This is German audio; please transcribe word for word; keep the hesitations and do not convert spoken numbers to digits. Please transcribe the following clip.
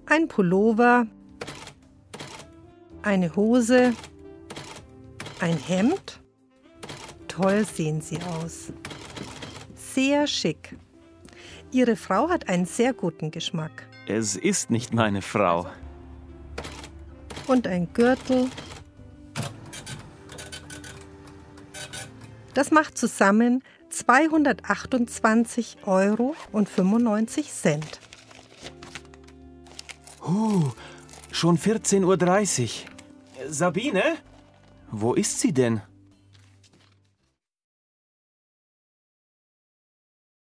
ein Pullover, eine Hose, ein Hemd. Toll sehen sie aus. Sehr schick. Ihre Frau hat einen sehr guten Geschmack. Es ist nicht meine Frau. Und ein Gürtel. Das macht zusammen zweihundertachtundzwanzig Euro und fünfundneunzig Cent. Uh, schon vierzehn Uhr dreißig. Sabine? Wo ist sie denn?